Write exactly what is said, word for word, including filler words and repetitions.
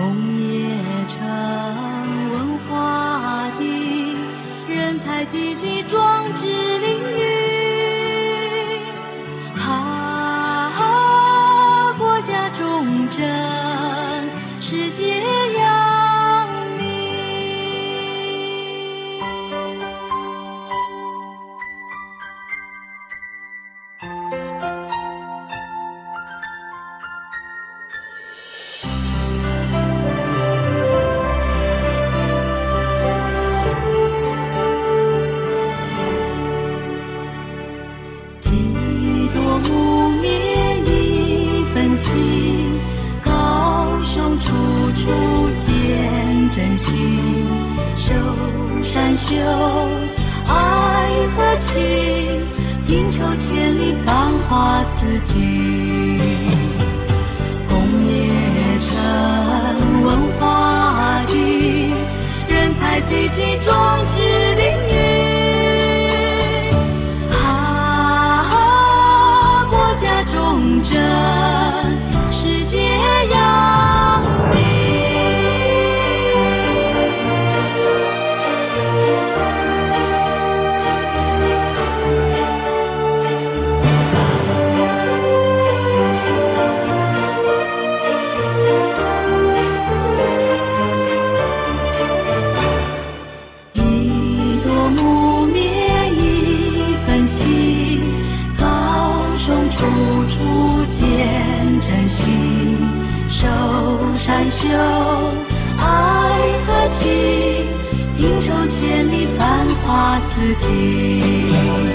工业城文化地，人才济济，壮志凌云。啊，国家忠贞，世界扬名。几多木棉一份心，高雄处处见真情。守山秀，爱和情，地球千里繁华四季。工业城文化地，人才济济，壮志凌云。忠贞，世界扬名。一朵木棉一份情，高雄处处见真情。守山秀，爱和情，地球千里繁华四季。